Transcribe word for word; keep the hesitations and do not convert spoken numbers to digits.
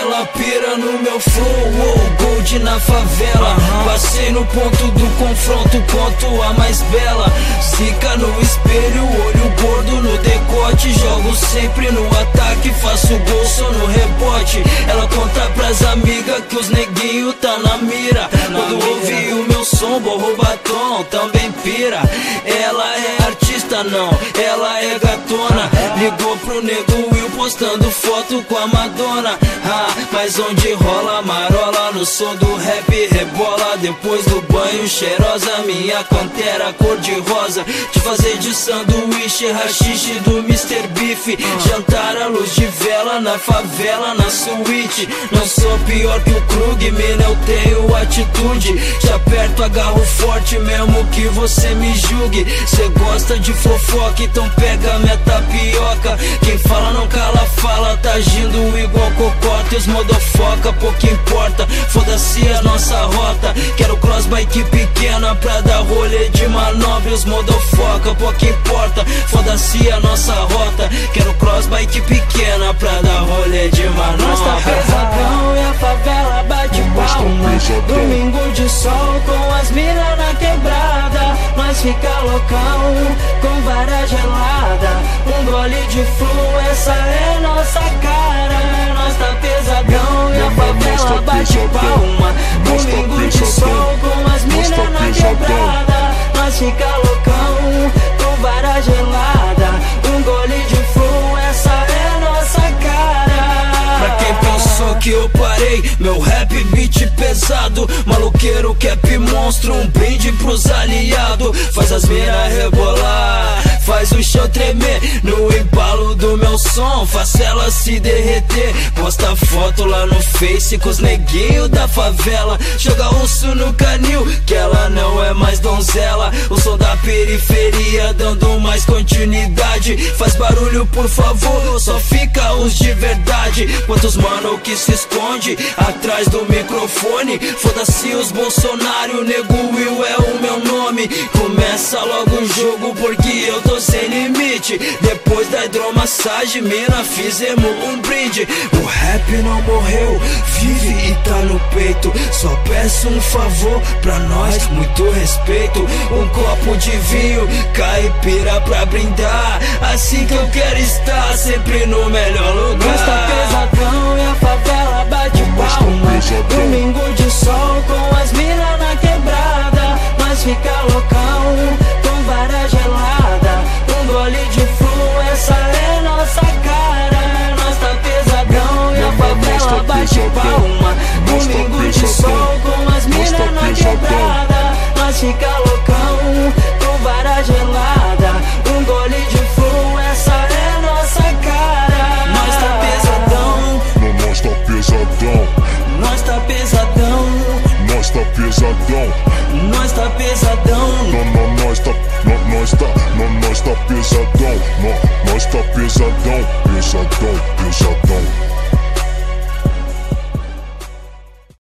ela pira no meu flow, oh, gold na favela. Passei no ponto do confronto, conto a mais bela. Zica no espelho, olho gordo no decote. Jogo sempre no ataque, faço gol só no rebote. Ela conta pras amigas que os neguinho tá na mira. Quando ouve o meu som, borro batom, também pira. Ela é artista não, ela é gatona. Ligou pro nego Will postando foto com a Madonna. Ah, mas onde rola marola, no som do rap rebola. Depois do banho cheirosa, minha pantera cor de rosa. Te fazer de sanduíche, rachixe do mister Beef. Jantar à luz de vela na favela, na suíte. Não sou pior que o Krug, mina, eu tenho atitude. Te aperto, agarro forte mesmo que você me julgue. Cê gosta de fofoca, então pega minha tapioca. Quem fala não cala, fala, tá agindo igual cocota. E os modofoca, pouco importa, foda-se a nossa rota. Quero cross bike pequena pra dar rolê de manobra. E os modofoca, pouco importa, foda-se a nossa rota. Quero cross bike pequena pra dar rolê de manobra. Nós tá pesadão e a favela bate palma. Domingo de sol com as minas na quebrada. Nós fica loucão com vara gelada. Um gole de flu, essa é nossa cara. Nós tá pesadão e a favela bate palma. Domingo de sol com as minas na quebrada. Nós fica loucão com vara gelada. Um gole de flu, essa é nossa cara. Pra quem pensou que eu parei, meu rap beat pesado. Maloqueiro, cap monstro, um brinde pros aliados. Faz as mina rebolar, faz o chão tremer. No embalo do meu som, faz ela se derreter. Posta foto lá no Face com os neguinhos da favela. Joga osso no canil, que ela não é mais donzela. O som da periferia dando mais continuidade. Faz barulho por favor, só fica os de verdade. Quantos mano que se esconde atrás do microfone. Foda-se os Bolsonaro, nego Will é o meu nome. Começa logo o jogo porque eu tô sem limite. Depois da hidromassagem, mina, fizemos um brinde. O rap não morreu, vive e tá no peito. Só peço um favor pra nós, muito respeito. Um copo de vinho, caipira pra brindar. Assim que eu quero estar, sempre no melhor lugar. Nós tá pesadão e a favela bate palma. Domingo de sol com as minas na quebrada. Nós fica loucão com vara gelada. Um gole de flu, essa é nossa cara. Nós tá pesadão e a favela bate palma. Domingo de sol com as minas na quebrada. Nós fica loucão com vara gelada. Um gole de flu, essa é nossa cara. Nós tá pesadão, Nós tá pesadão, nós tá pesadão, nós tá pesadão, nós tá pesadão. não, não, nós tá, não, nós tá, não, nós tá pesadão, não, nós tá pesadão, pesadão, pesadão.